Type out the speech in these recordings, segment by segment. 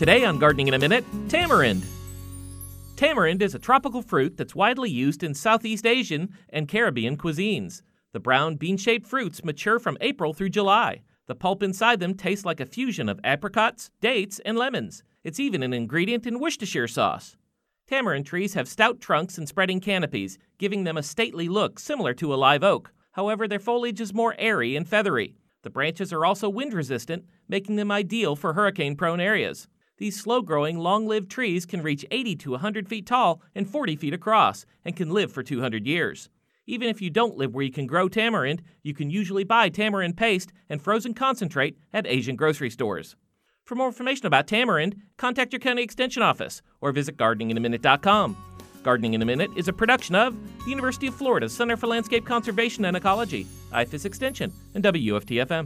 Today on Gardening in a Minute, tamarind. Tamarind is a tropical fruit that's widely used in Southeast Asian and Caribbean cuisines. The brown, bean-shaped fruits mature from April through July. The pulp inside them tastes like a fusion of apricots, dates, and lemons. It's even an ingredient in Worcestershire sauce. Tamarind trees have stout trunks and spreading canopies, giving them a stately look similar to a live oak. However, their foliage is more airy and feathery. The branches are also wind-resistant, making them ideal for hurricane-prone areas. These slow-growing, long-lived trees can reach 80 to 100 feet tall and 40 feet across, and can live for 200 years. Even if you don't live where you can grow tamarind, you can usually buy tamarind paste and frozen concentrate at Asian grocery stores. For more information about tamarind, contact your county extension office or visit gardeninginaminute.com. Gardening in a Minute is a production of the University of Florida Center for Landscape Conservation and Ecology, IFAS Extension, and WFT-FM.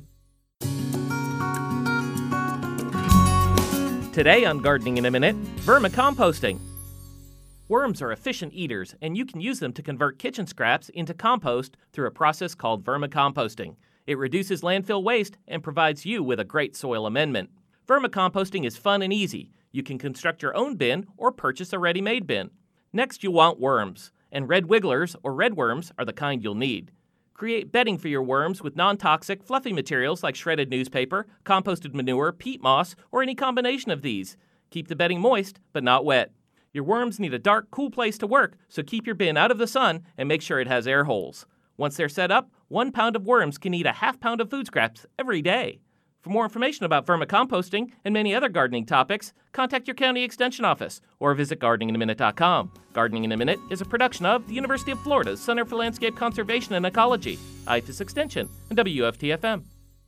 Today on Gardening in a Minute, vermicomposting. Worms are efficient eaters, and you can use them to convert kitchen scraps into compost through a process called vermicomposting. It reduces landfill waste and provides you with a great soil amendment. Vermicomposting is fun and easy. You can construct your own bin or purchase a ready-made bin. Next, you'll want worms, and red wigglers or red worms are the kind you'll need. Create bedding for your worms with non-toxic, fluffy materials like shredded newspaper, composted manure, peat moss, or any combination of these. Keep the bedding moist, but not wet. Your worms need a dark, cool place to work, so keep your bin out of the sun and make sure it has air holes. Once they're set up, 1 pound of worms can eat a half pound of food scraps every day. For more information about vermicomposting and many other gardening topics, contact your county extension office or visit gardeninginaminute.com. Gardening in a Minute is a production of the University of Florida's Center for Landscape Conservation and Ecology, IFAS Extension, and WFT-FM.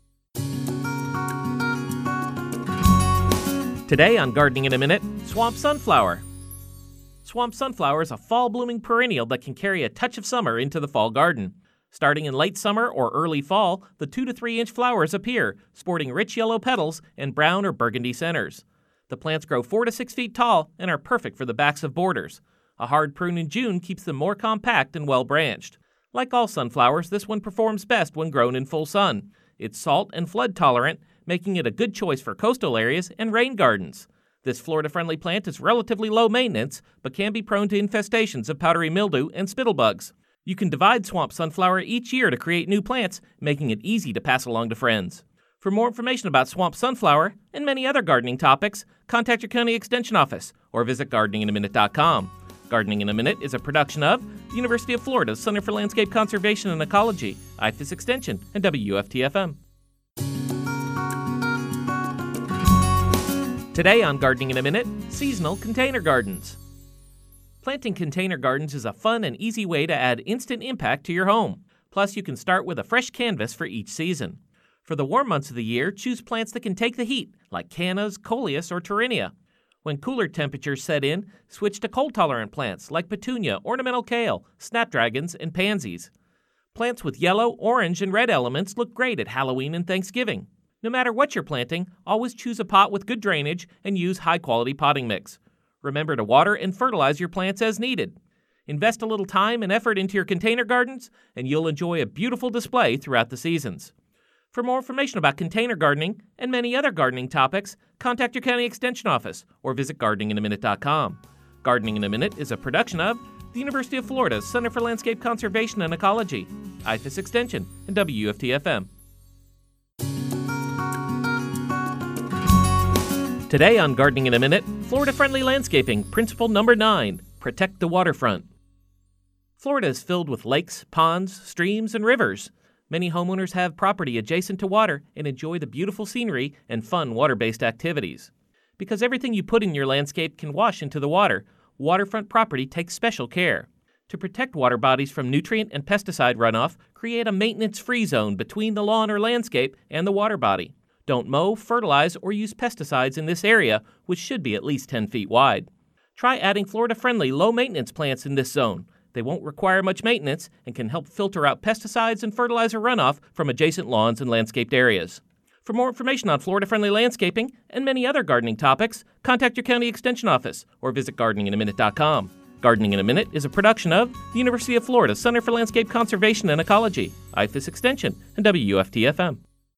Today on Gardening in a Minute, swamp sunflower. Swamp sunflower is a fall-blooming perennial that can carry a touch of summer into the fall garden. Starting in late summer or early fall, the 2 to 3 inch flowers appear, sporting rich yellow petals and brown or burgundy centers. The plants grow 4 to 6 feet tall and are perfect for the backs of borders. A hard prune in June keeps them more compact and well-branched. Like all sunflowers, this one performs best when grown in full sun. It's salt and flood tolerant, making it a good choice for coastal areas and rain gardens. This Florida-friendly plant is relatively low maintenance, but can be prone to infestations of powdery mildew and spittlebugs. You can divide swamp sunflower each year to create new plants, making it easy to pass along to friends. For more information about swamp sunflower and many other gardening topics, contact your county extension office or visit gardeninginaminute.com. Gardening in a Minute is a production of the University of Florida's Center for Landscape Conservation and Ecology, IFAS Extension, and WFT-FM. Today on Gardening in a Minute, seasonal container gardens. Planting container gardens is a fun and easy way to add instant impact to your home. Plus, you can start with a fresh canvas for each season. For the warm months of the year, choose plants that can take the heat, like cannas, coleus, or torrinia. When cooler temperatures set in, switch to cold-tolerant plants like petunia, ornamental kale, snapdragons, and pansies. Plants with yellow, orange, and red elements look great at Halloween and Thanksgiving. No matter what you're planting, always choose a pot with good drainage and use high-quality potting mix. Remember to water and fertilize your plants as needed. Invest a little time and effort into your container gardens, and you'll enjoy a beautiful display throughout the seasons. For more information about container gardening and many other gardening topics, contact your county extension office or visit gardeninginaminute.com. Gardening in a Minute is a production of the University of Florida's Center for Landscape Conservation and Ecology, IFAS Extension, and WFT-FM. Today on Gardening in a Minute, Florida-friendly landscaping, principle number 9, protect the waterfront. Florida is filled with lakes, ponds, streams, and rivers. Many homeowners have property adjacent to water and enjoy the beautiful scenery and fun water-based activities. Because everything you put in your landscape can wash into the water, waterfront property takes special care. To protect water bodies from nutrient and pesticide runoff, create a maintenance-free zone between the lawn or landscape and the water body. Don't mow, fertilize, or use pesticides in this area, which should be at least 10 feet wide. Try adding Florida-friendly, low-maintenance plants in this zone. They won't require much maintenance and can help filter out pesticides and fertilizer runoff from adjacent lawns and landscaped areas. For more information on Florida-friendly landscaping and many other gardening topics, contact your county extension office or visit gardeninginaminute.com. Gardening in a Minute is a production of the University of Florida Center for Landscape Conservation and Ecology, IFAS Extension, and WFT-FM.